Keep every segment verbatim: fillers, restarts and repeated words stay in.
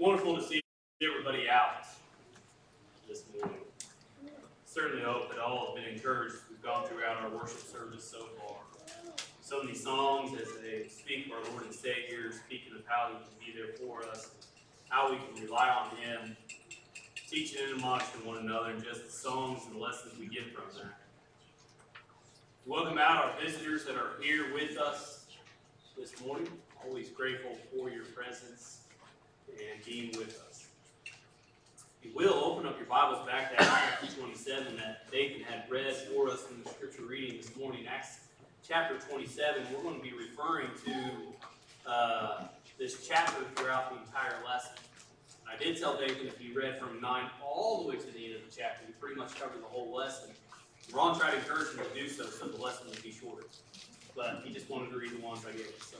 Wonderful to see everybody out this morning. Certainly hope that all have been encouraged as we've gone throughout our worship service so far. So many songs as they speak of our Lord and Savior, speaking of how He can be there for us, how we can rely on Him, teaching and admonishing one another, and just the songs and the lessons we get from that. Welcome out our visitors that are here with us this morning. Always grateful for your presence and being with us. If you will, open up your Bibles back to Acts chapter twenty-seven that Nathan had read for us in the scripture reading this morning. Acts chapter twenty-seven, we're going to be referring to uh, this chapter throughout the entire lesson. I did tell Nathan if you read from nine all the way to the end of the chapter, you pretty much covered the whole lesson. Ron tried to encourage him to do so, so the lesson would be shorter. But he just wanted to read the ones I gave him. So.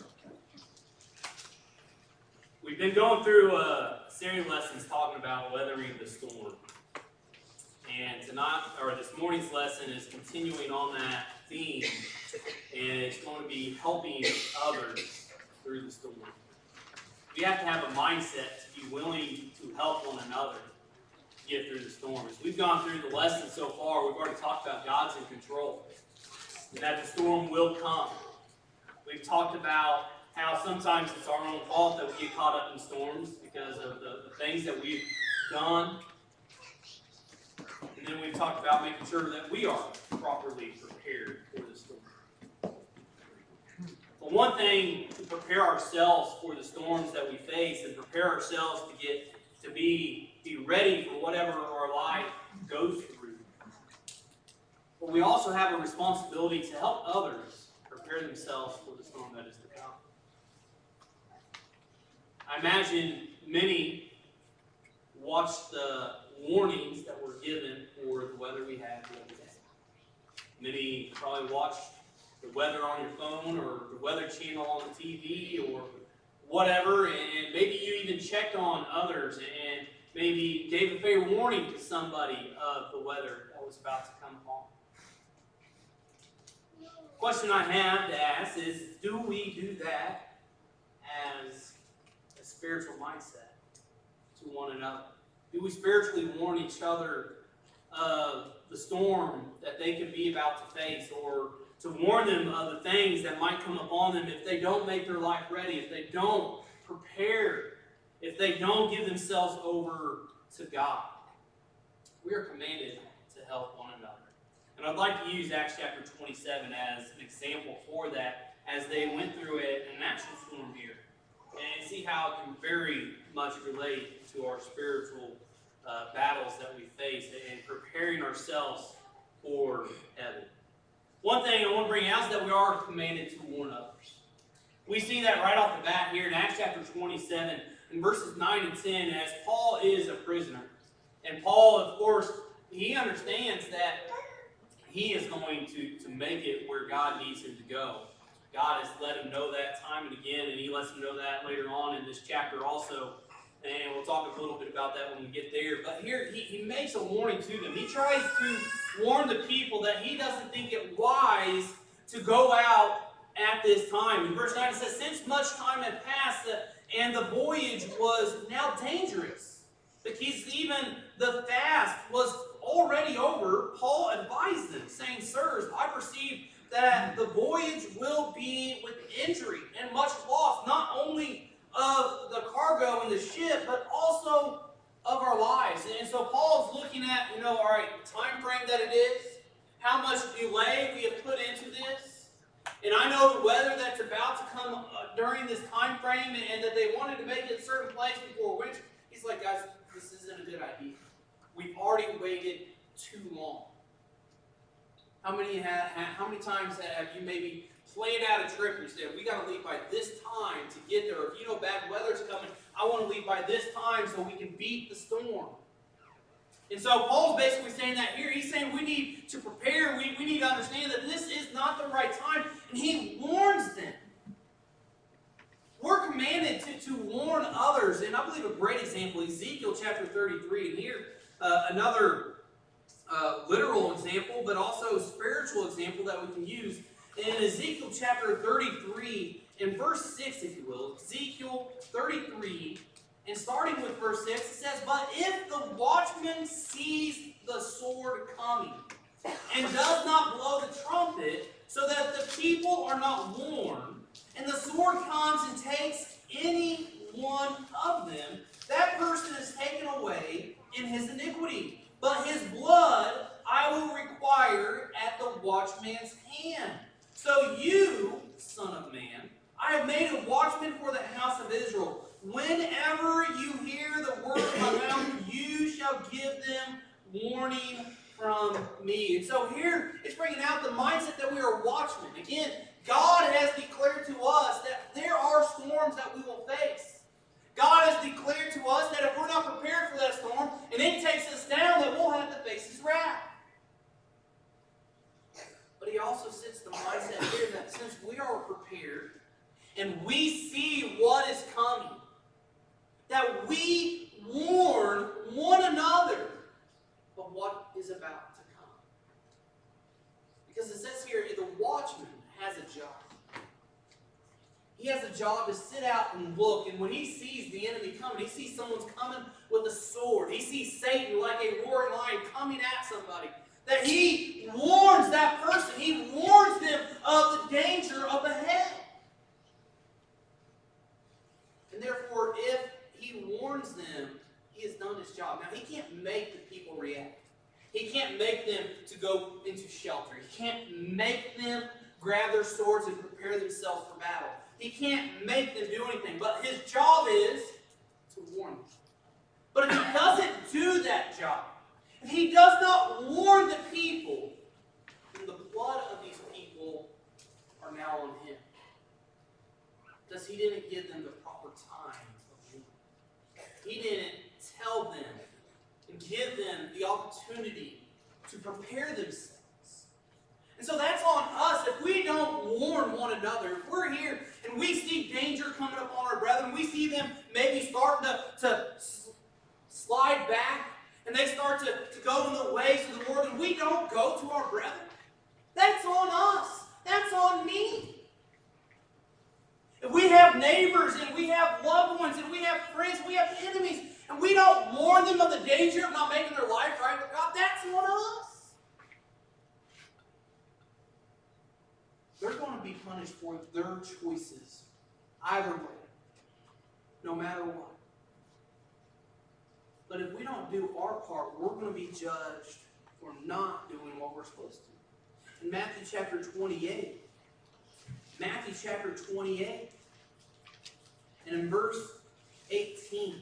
We've been going through a series of lessons talking about weathering the storm. And tonight, or this morning's lesson is continuing on that theme. And it's going to be helping others through the storm. We have to have a mindset to be willing to help one another get through the storm. As we've gone through the lesson so far, we've already talked about God's in control. And that the storm will come. We've talked about how sometimes it's our own fault that we get caught up in storms because of the, the things that we've done. And then we've talked about making sure that we are properly prepared for the storm. But one thing to prepare ourselves for the storms that we face and prepare ourselves to get to be, be ready for whatever our life goes through. But we also have a responsibility to help others prepare themselves for the storm that is to come. I imagine many watched the warnings that were given for the weather we had the other day. Many probably watched the weather on your phone or the weather channel on the T V or whatever, and maybe you even checked on others and maybe gave a fair warning to somebody of the weather that was about to come upon. The question I have to ask is, do we do that as a spiritual mindset to one another? Do we spiritually warn each other of the storm that they could be about to face, or to warn them of the things that might come upon them if they don't make their life ready, if they don't prepare, if they don't give themselves over to God? We are commanded to help one another. And I'd like to use Acts chapter twenty-seven as an example for that as they went through it, an actual storm here. And see how it can very much relate to our spiritual uh, battles that we face and preparing ourselves for heaven. One thing I want to bring out is that we are commanded to warn others. We see that right off the bat here in Acts chapter twenty-seven, in verses nine and ten, as Paul is a prisoner. And Paul, of course, he understands that he is going to, to make it where God needs him to go. God has let him know that time and again, and he lets him know that later on in this chapter also. And we'll talk a little bit about that when we get there. But here he, he makes a warning to them. He tries to warn the people that he doesn't think it wise to go out at this time. In verse nine it says, since much time had passed uh, and the voyage was now dangerous, because even the fast was already over, Paul advised them, saying, sirs, I perceive that the voyage will be with injury and much loss, not only of the cargo and the ship, but also of our lives. And so Paul's looking at, you know, all right, time frame that it is, how much delay we have put into this. And I know the weather that's about to come uh, during this time frame, and, and that they wanted to make it a certain place before winter. He's like, guys, this isn't a good idea. We've already waited too long. How many have, how many times have you maybe planned out a trip and you said, we got to leave by this time to get there. If you know bad weather's coming, I want to leave by this time so we can beat the storm. And so Paul's basically saying that here. He's saying we need to prepare. We, we need to understand that this is not the right time. And he warns them. We're commanded to, to warn others. And I believe a great example, Ezekiel chapter thirty-three. And here, uh, another uh, literal example, but also a spiritual example that we can use. In Ezekiel chapter thirty-three, in verse six, if you will, Ezekiel thirty-three, And starting with verse six, it says, "But if the watchman sees the sword coming, and does not blow the trumpet, so that the people are not warned, and the sword comes and takes any one of them, that person is taken away in his iniquity. But his blood I will require at the watchman's hand. So you, son of man, I have made a watchman for the house of Israel. Whenever you hear the word of my mouth, you shall give them warning from me." And so here it's bringing out the mindset that we are watchmen. Again, God has declared to us that there are storms that we will face. God has declared to us that if we're not prepared for that storm and it takes us down, that we'll have to face His wrath. But He also sets the mindset here that since we are prepared and we see what is coming, that we warn one another of what is about to come. Because it says here, the watchman has a job. He has a job to sit out and look, and when he sees the enemy coming, he sees someone's coming with a sword. He sees Satan like a roaring lion coming at somebody. That he warns that person. He warns them of the danger up ahead. And therefore, if he warns them, he has done his job. Now, he can't make the people react. He can't make them to go into shelter. He can't make them grab their swords and prepare themselves for battle. He can't make them do anything. But his job is to warn them. But if he doesn't do that job, if he does not warn the people, then the blood of these people are now on him. Because he didn't give them the proper time of warning. He didn't tell them and give them the opportunity to prepare themselves. And so that's on us. If we don't warn one another, if we're here and we see danger coming upon our brethren, we see them maybe starting to, to slide back, and they start to, to go in the ways of the world, and we don't go to our brethren, that's on us. That's on me. If we have neighbors, and we have loved ones, and we have friends, we have enemies, and we don't warn them of the danger of not making their life right with God, that's on us. They're going to be punished for their choices either way, no matter what. But if we don't do our part, we're going to be judged for not doing what we're supposed to. In Matthew chapter twenty-eight, Matthew chapter twenty-eight, and in verse eighteen,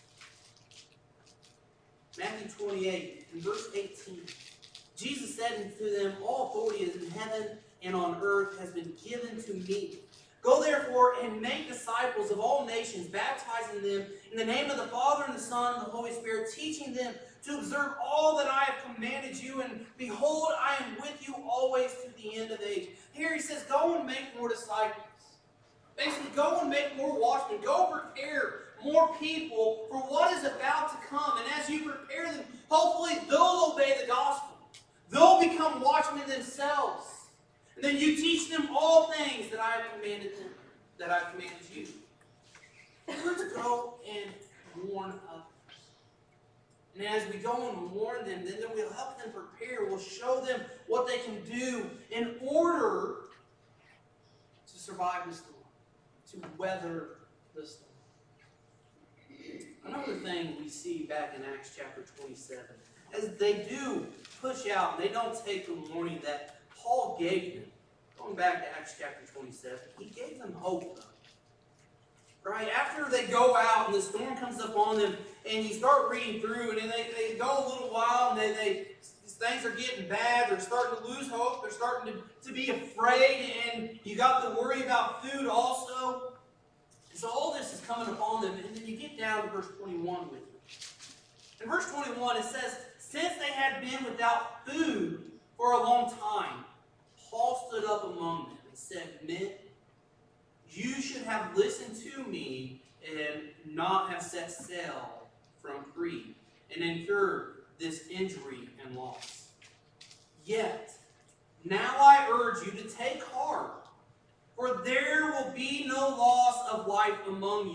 Matthew twenty-eight, and verse eighteen, Jesus said unto them, "All authority is in heaven and on earth has been given to me. Go therefore and make disciples of all nations, baptizing them in the name of the Father and the Son and the Holy Spirit, teaching them to observe all that I have commanded you, and behold, I am with you always to the end of age." Here he says, go and make more disciples. Basically, go and make more watchmen. Go prepare more people for what is about to come. And as you prepare them, hopefully they'll obey the gospel. They'll become watchmen themselves. And then you teach them all things that I have commanded them, that I have commanded you. We're to go and warn others. And as we go and warn them, then we'll help them prepare. We'll show them what they can do in order to survive the storm, to weather the storm. Another thing we see back in Acts chapter twenty-seven, as they do push out, and they don't take the warning that Paul gave them. Going back to Acts chapter twenty-seven, he gave them hope, though. Right? After they go out and the storm comes up on them, and you start reading through, and then they, they go a little while, and they, they things are getting bad, they're starting to lose hope, they're starting to, to be afraid, and you got to worry about food also. And so all this is coming upon them, and then you get down to verse twenty-one with me. In verse twenty-one, it says, "Since they had been without food for a long time, Paul stood up among them and said, 'Men, you should have listened to me and not have set sail from Crete and incurred this injury and loss. Yet, now I urge you to take heart, for there will be no loss of life among you,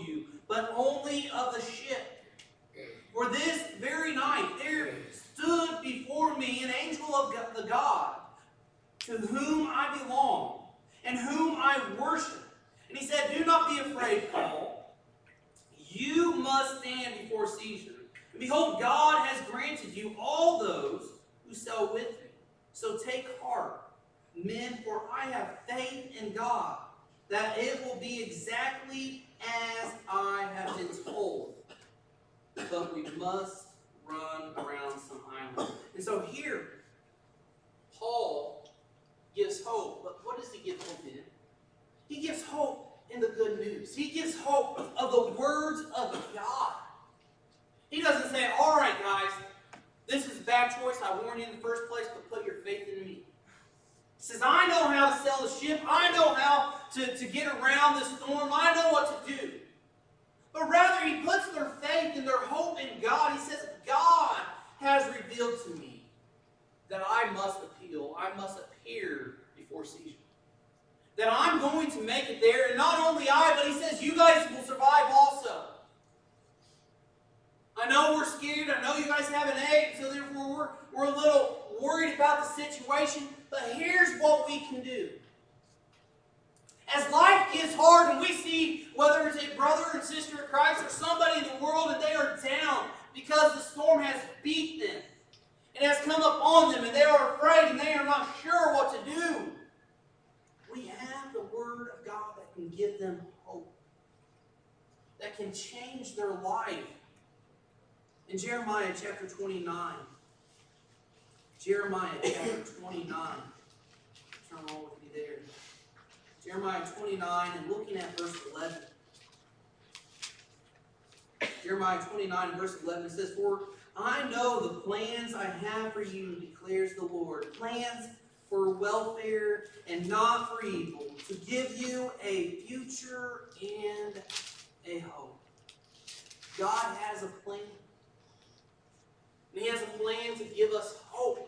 but only of the ship. For this very night there stood before me an angel of the God, to whom I belong, and whom I worship. And he said, do not be afraid, Paul. You must stand before Caesar. And behold, God has granted you all those who sail with me. So take heart, men, for I have faith in God, that it will be exactly as I have been told. But we must run around some islands. And so here, Paul gives hope. But what does he give hope in? He gives hope in the good news. He gives hope of the words of God. He doesn't say, all right, guys, this is a bad choice. I warned you in the first place, but put your faith in me. He says, I know how to sail the ship. I know how to, to get around this storm. I know what to do. But rather, he puts their faith and their hope in God. He says, God has revealed to me that I must appeal. I must appear before Caesar. That I'm going to make it there. And not only I, but he says, you guys will survive also. I know we're scared. I know you guys have an egg, so therefore we're, we're a little worried about the situation. But here's what we can do. As life gets hard and we see whether it's a brother and sister of Christ or somebody in the world and they are down because the storm has beat them. It has come upon them and they are afraid and they are not sure what to do. We have the Word of God that can give them hope. That can change their life. In Jeremiah chapter twenty-nine. Jeremiah chapter twenty-nine. Turn on with me there. Jeremiah twenty-nine and looking at verse eleven. Jeremiah twenty-nine and verse eleven, it says, for I know the plans I have for you, declares the Lord. Plans for welfare and not for evil, to give you a future and a hope. God has a plan. And He has a plan to give us hope.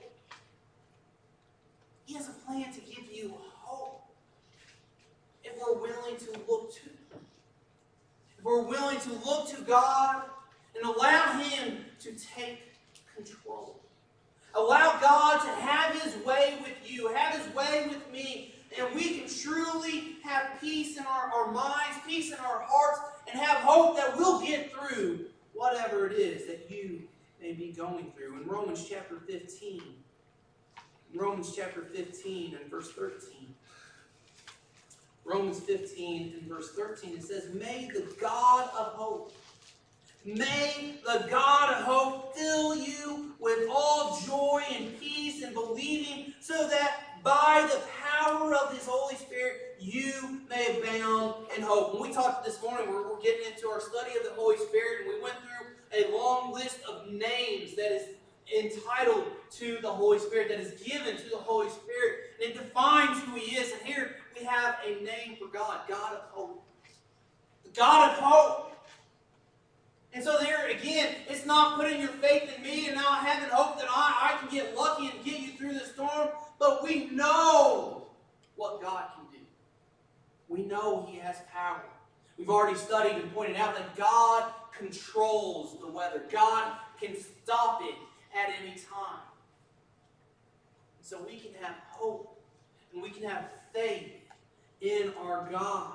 He has a plan to give you hope. If we're willing to look to Him. If we're willing to look to God and allow Him to take control. Allow God to have His way with you, have His way with me, and we can truly have peace in our, our minds, peace in our hearts, and have hope that we'll get through whatever it is that you may be going through. In Romans chapter fifteen, in Romans chapter fifteen and verse thirteen, Romans fifteen and verse thirteen, it says, may the God of hope, may the God of hope fill you with all joy and peace in believing, so that by the power of His Holy Spirit you may abound in hope. When we talked this morning, we're, we're getting into our study of the Holy Spirit, and we went through a long list of names that is entitled to the Holy Spirit, that is given to the Holy Spirit, and it defines who He is. And here we have a name for God, God of hope. The God of hope. And so there again, it's not putting your faith in me and not having hope that I, I can get lucky and get you through the storm, but we know what God can do. We know He has power. We've already studied and pointed out that God controls the weather. God can stop it at any time. So we can have hope and we can have faith in our God.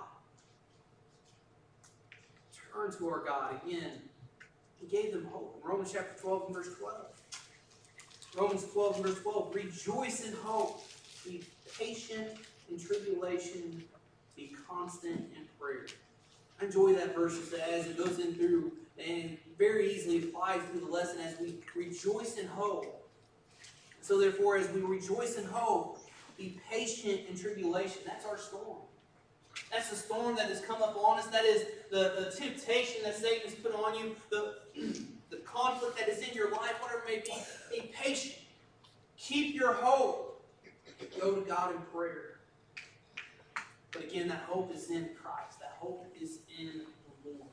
Turn to our God again. He gave them hope. In Romans chapter twelve and verse twelve. Romans twelve and verse twelve. Rejoice in hope. Be patient in tribulation. Be constant in prayer. I enjoy that verse as it goes in through and very easily applies through the lesson as we rejoice in hope. So therefore, as we rejoice in hope, be patient in tribulation. That's our storm. That's the storm that has come upon us. That is the, the temptation that Satan has put on you. The, the conflict that is in your life, whatever it may be. Be patient. Keep your hope. Go to God in prayer. But again, that hope is in Christ. That hope is in the Lord.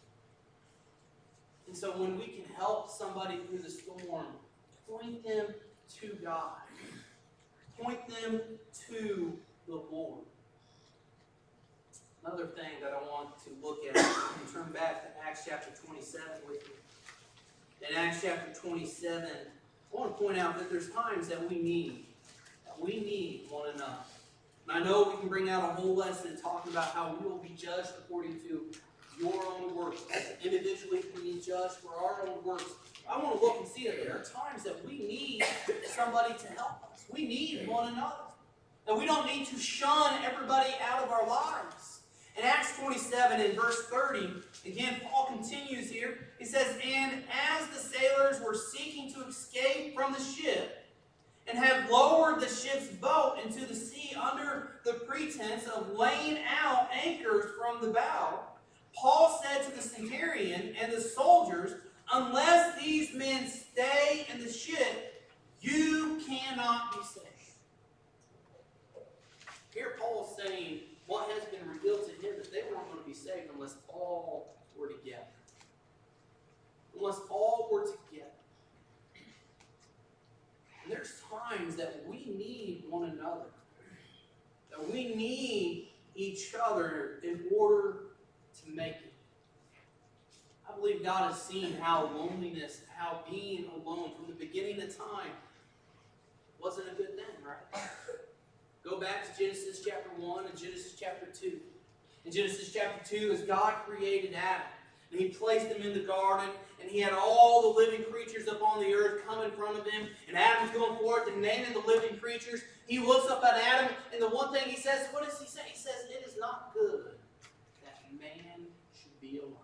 And so when we can help somebody through the storm, point them to God. Point them to the Lord. Another thing that I want to look at, and turn back to Acts chapter twenty-seven with me. In Acts chapter twenty-seven, I want to point out that there's times that we need, that we need one another. And I know we can bring out a whole lesson talking about how we will be judged according to your own works. Individually, we need judged for our own works. I want to look and see that there are times that we need somebody to help us. We need one another. And we don't need to shun everybody out of our lives. In Acts twenty-seven, in verse thirty, again, Paul continues here. He says, "And as the sailors were seeking to escape from the ship, and had lowered the ship's boat into the sea under the pretense of laying out anchors from the bow, Paul said to the centurion and the soldiers, 'Unless these men stay in the ship, you cannot be saved.'" Here Paul is saying what has been revealed to him, that they weren't going to be saved unless all were together. Unless all were together. And there's times that we need one another. That we need each other in order to make it. I believe God has seen how loneliness, how being alone from the beginning of time wasn't a good thing, right? Go back to Genesis chapter one and Genesis chapter two. In Genesis chapter two, as God created Adam, and He placed him in the garden, and He had all the living creatures upon the earth come in front of Him, and Adam's going forth and naming the living creatures. He looks up at Adam, and the one thing he says, what does he say? He says, "It is not good that man should be alone."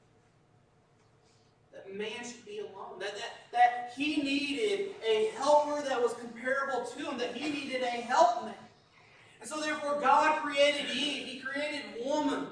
That man should be alone. That, that, that he needed a helper that was comparable to him. That he needed a helpmate. And so therefore God created Eve. He created woman.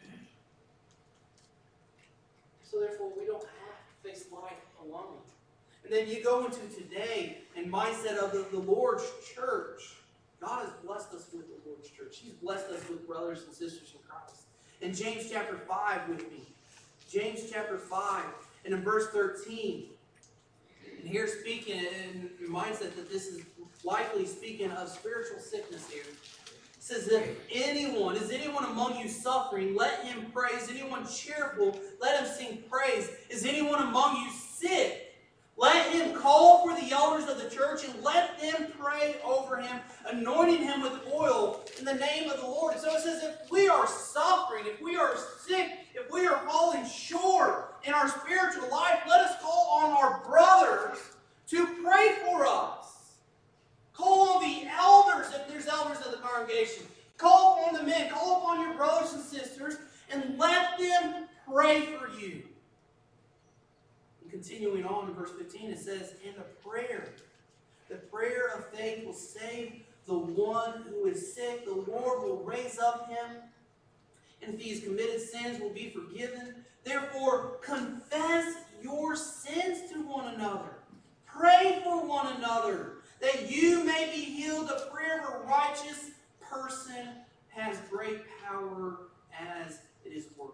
So therefore we don't have to face life alone. And then you go into today and mindset of the, the Lord's church. God has blessed us with the Lord's church. He's blessed us with brothers and sisters in Christ. In James chapter five with me. James chapter five and in verse thirteen. And here speaking in mindset that this is likely speaking of spiritual sickness here. It says, "If anyone, is anyone among you suffering, let him pray. Is anyone cheerful? Let him sing praise. Is anyone among you sick? Let him call for the elders of the church and let them pray over him, anointing him with oil in the name of the Lord." And so it says, if we are suffering, if we are sick, if we are falling short in our spiritual life, let us call on our brothers to pray for us. Call on the elders if there's elders of the congregation. Call upon the men. Call upon your brothers and sisters and let them pray for you. And continuing on in verse fifteen, it says, "And the prayer, the prayer of faith will save the one who is sick. The Lord will raise up him. And if he has committed sins, will be forgiven. Therefore, confess your sins to one another. Pray for one another, that you may be healed. The prayer of a righteous person has great power as it is working."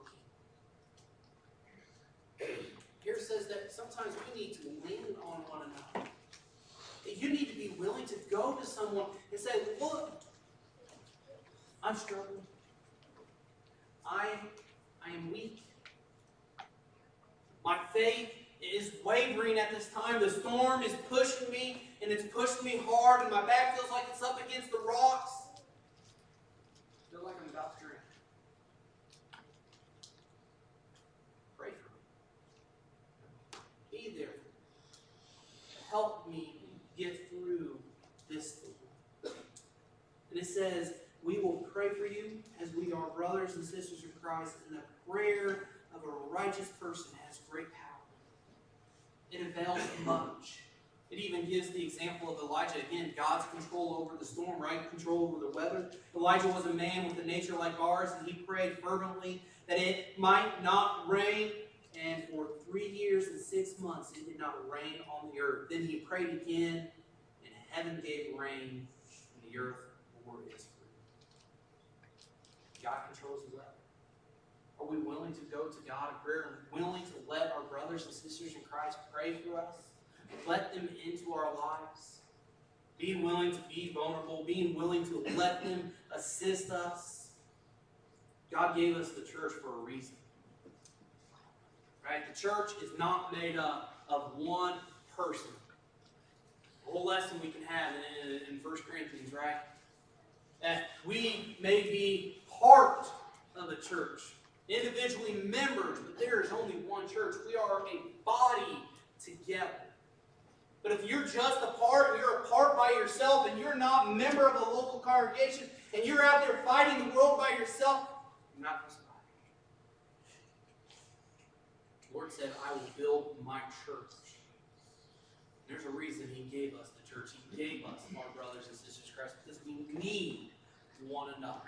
Here it says that sometimes we need to lean on one another. That you need to be willing to go to someone and say, "Look, I'm struggling. I, I am weak. My faith is wavering at this time. The storm is pushing me, and it's pushing me hard, and my back feels like it's up against the rocks. I feel like I'm about to drown. Pray for me. Be there for me. Help me get through this thing." And it says, we will pray for you as we are brothers and sisters in Christ, and the prayer of a righteous person has great power. It avails much. It even gives the example of Elijah. Again, God's control over the storm, right? Control over the weather. Elijah was a man with a nature like ours, and he prayed fervently that it might not rain. And for three years and six months, it did not rain on the earth. Then he prayed again, and heaven gave rain, and the earth bore its fruit. God controls the weather. Are we willing to go to God in prayer and willing to let our brothers and sisters in Christ pray for us? Let them into our lives. Being willing to be vulnerable. Being willing to let them assist us. God gave us the church for a reason. Right? The church is not made up of one person. A whole lesson we can have in, in, in First Corinthians, right? That we may be part of the church, individually members, but there is only one church. We are a body together. But if you're just a part, and you're a part by yourself, and you're not a member of a local congregation, and you're out there fighting the world by yourself, you're not going to survive. The Lord said, I will build my church. And there's a reason He gave us the church. He gave us our brothers and sisters in Christ because we need one another.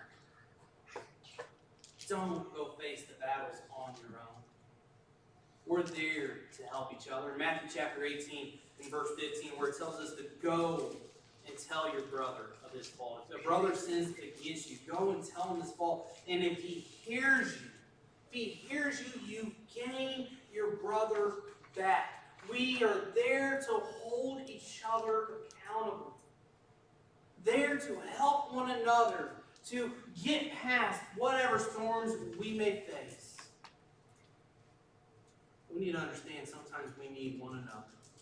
Don't go face the battles on your own. We're there to help each other. In Matthew chapter eighteen, in verse fifteen, where it tells us to go and tell your brother of his fault. If a brother sins against you, go and tell him his fault. And if he hears you, if he hears you, you gain your brother back. We are there to hold each other accountable. There to help one another to get past whatever storms we may face. We need to understand sometimes we need one another.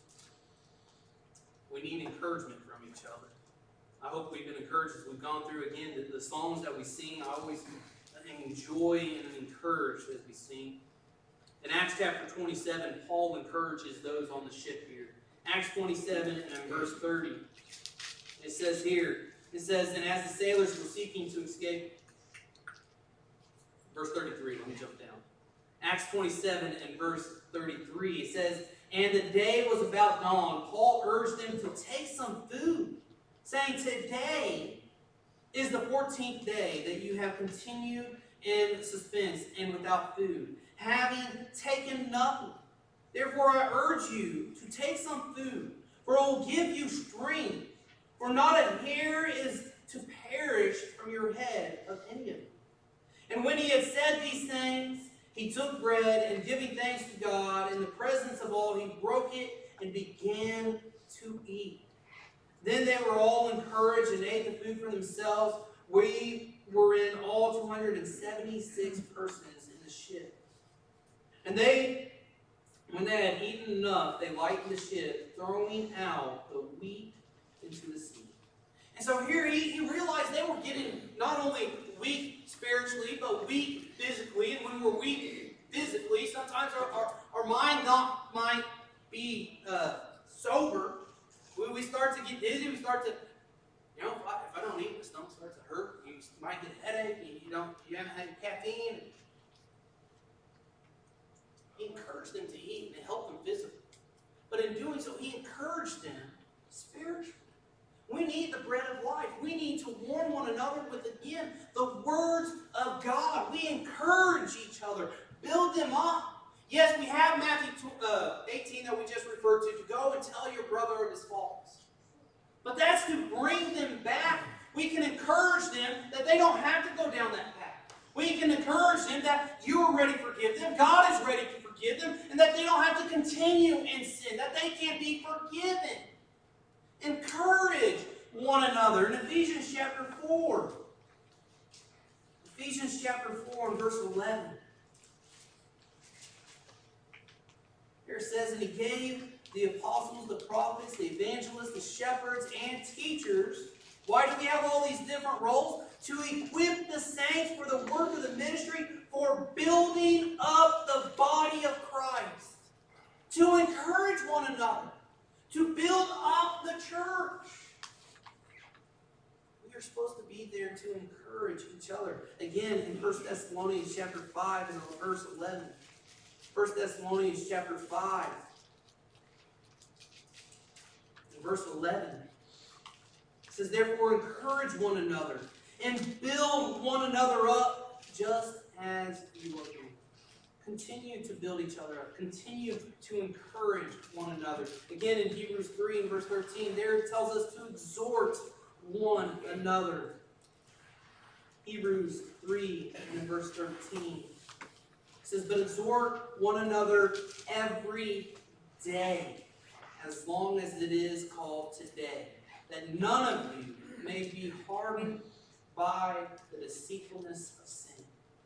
We need encouragement from each other. I hope we've been encouraged as we've gone through again the, the songs that we sing. I always enjoy and am encouraged as we sing. In Acts chapter twenty-seven, Paul encourages those on the ship here. Acts twenty-seven and in verse thirty, it says here, it says, and as the sailors were seeking to escape, verse thirty-three, let me jump down. Acts twenty-seven and verse thirty-three, it says, and the day was about dawn. Paul urged them to take some food, saying, today is the fourteenth day that you have continued in suspense and without food, having taken nothing. Therefore I urge you to take some food, for it will give you strength. For not a hair is to perish from your head of any of you. And when he had said these things, he took bread, and giving thanks to God in the presence of all, he broke it and began to eat. Then they were all encouraged and ate the food for themselves. We were in all two hundred seventy-six persons in the ship. And they, when they had eaten enough, they lightened the ship, throwing out the wheat into the sea. And so here he, he realized they were getting not only weak spiritually, but weak physically. And when we're weak physically, sometimes our, our, our mind not might be uh, sober. We, we start to get dizzy. We start to, you know, if I, if I don't eat, my stomach starts to hurt. You might get a headache. You, you don't, you haven't had caffeine. He encouraged them to eat and to help them physically. But in doing so, he encouraged them spiritually. We need the bread of life. We need to warn one another with, again, the words of God. We encourage each other, build them up. Yes, we have Matthew eighteen that we just referred to, to go and tell your brother of his faults. But that's to bring them back. We can encourage them that they don't have to go down that path. We can encourage them that you are ready to forgive them, God is ready to forgive them, and that they don't have to continue in sin, that they can be forgiven. Encourage one another. In Ephesians chapter four, Ephesians chapter four and verse eleven, here it says, and he gave the apostles, the prophets, the evangelists, the shepherds, and teachers. Why do we have all these different roles? To equip the saints for the work of the ministry, for building up the body of Christ. To encourage one another. To build up the church. We are supposed to be there to encourage each other. Again, in First Thessalonians chapter five and verse eleven. First Thessalonians chapter five and verse eleven. It says, therefore encourage one another and build one another up just as you are doing. Continue to build each other up. Continue to encourage one another. Again, in Hebrews three and verse thirteen, there it tells us to exhort one another. Hebrews three and verse thirteen. It says, but exhort one another every day, as long as it is called today, that none of you may be hardened by the deceitfulness of sin.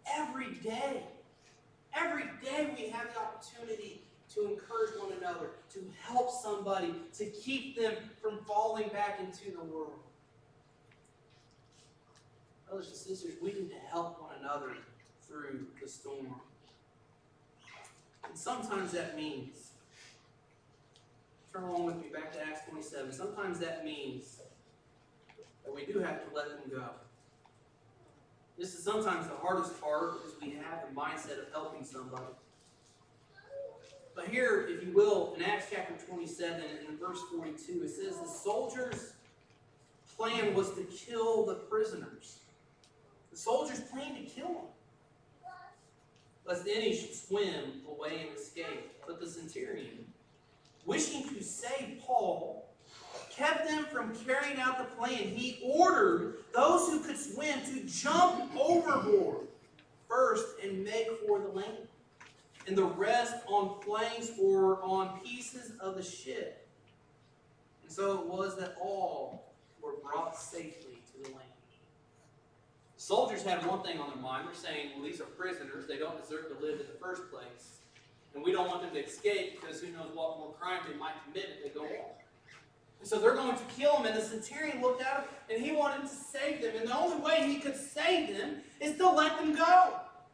every day. Every day we have the opportunity to encourage one another, to help somebody, to keep them from falling back into the world. Brothers and sisters, we need to help one another through the storm. And sometimes that means, turn along with me back to Acts twenty-seven, sometimes that means that we do have to let them go. This is sometimes the hardest part because we have the mindset of helping somebody. But here, if you will, in Acts chapter twenty-seven and in verse forty-two, it says the soldiers' plan was to kill the prisoners. The soldiers planned to kill them, lest any should swim away and escape. But the centurion, wishing to save Paul, kept them from carrying out the plan. He ordered those who could swim to jump overboard first and make for the land, and the rest on planks or on pieces of the ship. And so it was that all were brought safely to the land. The soldiers had one thing on their mind. They're saying, well, these are prisoners. They don't deserve to live in the first place. And we don't want them to escape because who knows what more crime they might commit if they go on. And so they're going to kill them. And the centurion looked at them and he wanted to save them. And the only way he could save them is to let them go.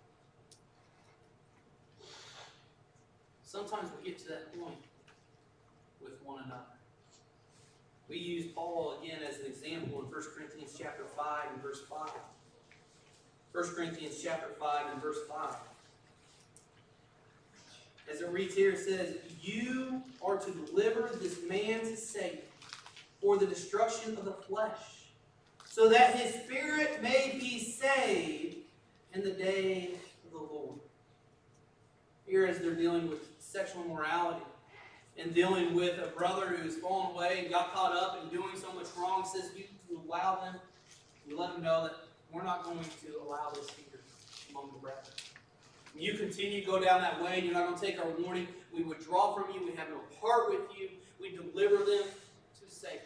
Sometimes we get to that point with one another. We use Paul again as an example in First Corinthians chapter five and verse five. First Corinthians chapter five and verse five. As it reads here, it says, you are to deliver this man to Satan for the destruction of the flesh, so that his spirit may be saved in the day of the Lord. Here, as they're dealing with sexual immorality and dealing with a brother who's fallen away and got caught up in doing so much wrong, says you allow them, you let them know that we're not going to allow this here among the brethren. You continue to go down that way, and you're not going to take our warning. We withdraw from you. We have no part with you. We deliver them to Satan.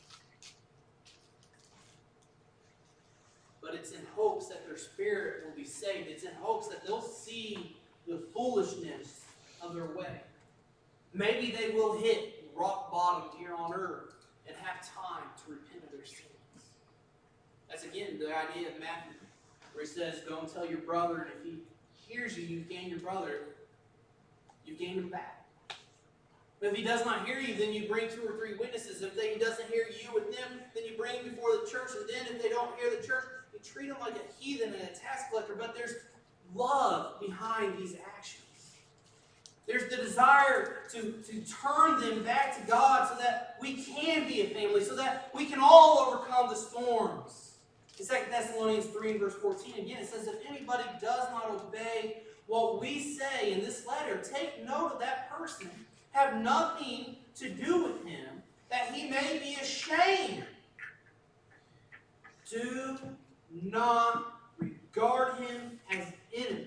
But it's in hopes that their spirit will be saved. It's in hopes that they'll see the foolishness of their way. Maybe they will hit rock bottom here on earth and have time to repent of their sins. That's again the idea of Matthew, where he says, go and tell your brother, and if he hears you, you've gained your brother, you've gained him back. But if he does not hear you, then you bring two or three witnesses. If he doesn't hear you with them, then you bring him before the church. And then if they don't hear the church, you treat him like a heathen and a tax collector. But there's love behind these actions. There's the desire to, to turn them back to God so that we can be a family, so that we can all overcome the storms. In Second Thessalonians three and verse fourteen, again, it says, if anybody does not obey what we say in this letter, take note of that person. Have nothing to do with him, that he may be ashamed. Do not regard him as enemy,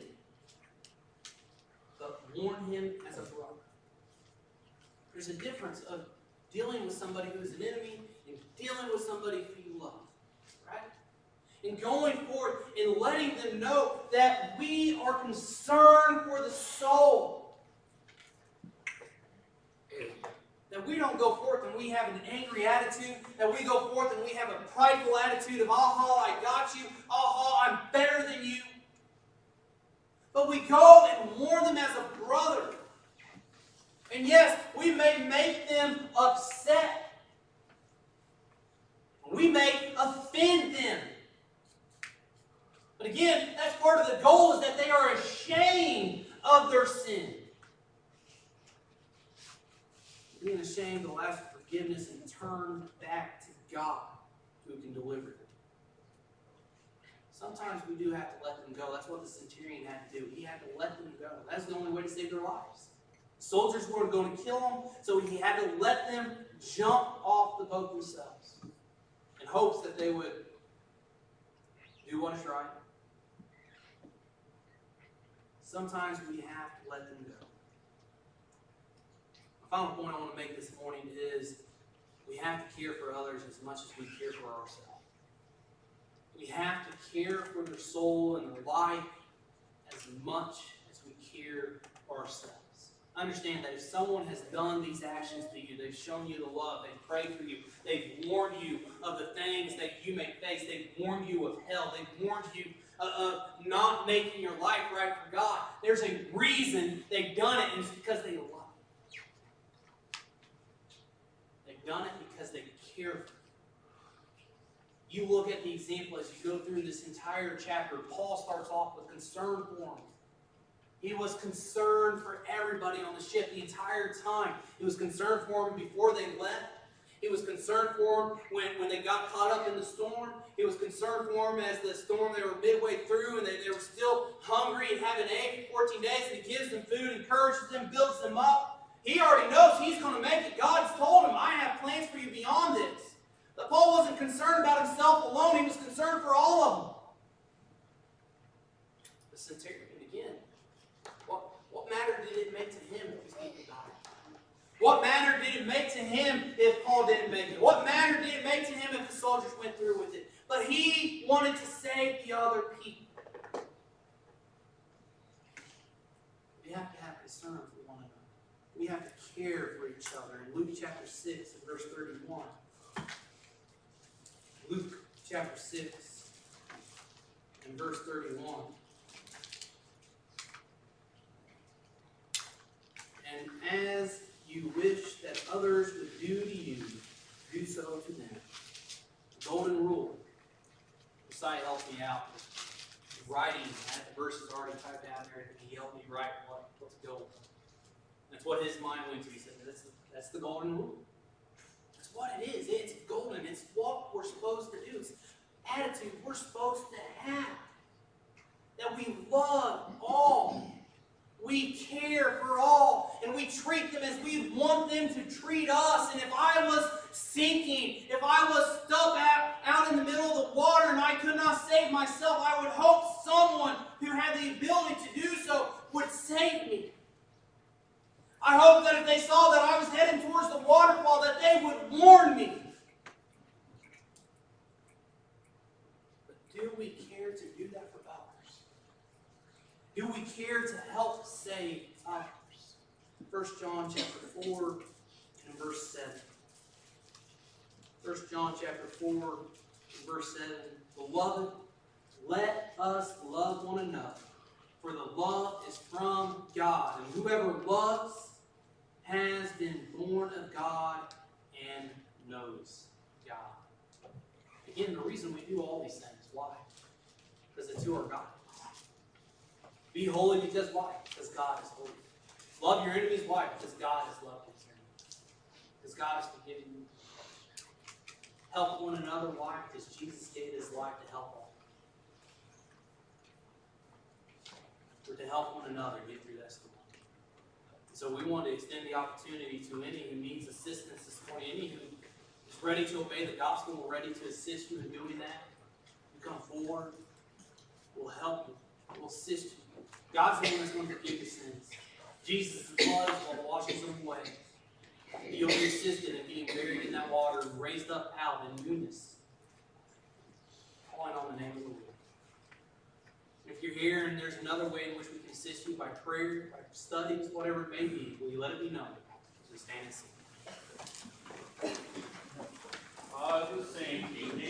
but warn him as a brother. There's a difference of dealing with somebody who is an enemy and dealing with somebody who you love. And going forth and letting them know that we are concerned for the soul. That we don't go forth and we have an angry attitude. That we go forth and we have a prideful attitude of, aha, I got you. Aha, I'm better than you. But we go and warn them as a brother. And yes, we may make them upset. We may offend them. But again, that's part of the goal, is that they are ashamed of their sin. Being ashamed will ask for forgiveness and turn back to God, who can deliver them. Sometimes we do have to let them go. That's what the centurion had to do. He had to let them go. That's the only way to save their lives. The soldiers were going to kill them, so he had to let them jump off the boat themselves in hopes that they would do what is right. Sometimes we have to let them go. The final point I want to make this morning is we have to care for others as much as we care for ourselves. We have to care for their soul and their life as much as we care for ourselves. Understand that if someone has done these actions to you, they've shown you the love, they've prayed for you, they've warned you of the things that you may face, they've warned you of hell, they've warned you of not making your life right for God, there's a reason they've done it, and it's because they love you. They've done it because they care for you. You look at the example as you go through this entire chapter. Paul starts off with concern for them. He was concerned for everybody on the ship the entire time. He was concerned for them before they left. He was concerned for them when, when they got caught up in the storm. He was concerned for them as the storm, they were midway through and they, they were still hungry and haven't ate for fourteen days. And he gives them food, encourages them, builds them up. He already knows he's going to make it. God's told him, I have plans for you beyond this. But Paul wasn't concerned about himself alone. He was concerned for all of them. The centurion again. What, what matter did it make to him if these people died? What matter did it make to him if Paul didn't make it? What matter did it make to him if the soldiers went through with it? But he wanted to save the other people. We have to have concern for one another. We have to care for each other. In Luke chapter six and verse thirty-one. Luke chapter six and verse thirty-one. And as you wish that others would do to you, do so to them. The golden rule. Messiah helped me out with writing. I had the verses already typed down there, and he helped me write what, what's golden. That's what his mind went to. He said, that's the, that's the golden rule. That's what it is. It's golden. It's what we're supposed to do. It's the attitude we're supposed to have. That we love all. We care for all, and we treat them as we want them to treat us. And if I was sinking, if I was stuck out, out in the middle of the water and I could not save myself, I would hope someone who had the ability to do so would save me. I hope that if they saw that I was heading towards the waterfall, that they would warn me. But do we care to do that for others? Do we care to help save others? First John chapter four and verse seven. First John chapter four and verse seven. Beloved, let us love one another, for the love is from God. And whoever loves has been born of God and knows God. Again, the reason we do all these things, why? Because it's who our God. Be holy because why? Because God is holy. Love your enemies, why? Because God has loved his enemies. Because God has forgiven you. Help one another, why? Because Jesus gave his life to help all. Or to help one another get through that storm. So we want to extend the opportunity to any who needs assistance this morning, any who is ready to obey the gospel, we're ready to assist you in doing that. You come forward, we'll help you, we'll assist you. God's the one that's going to forgive your sins. Jesus' blood will wash them away. You'll be assisted in being buried in that water and raised up out in newness. Calling on the name of the Lord. If you're here and there's another way in which we can assist you by prayer, by studies, whatever it may be, will you let it be known? So stand and sing. As we sing,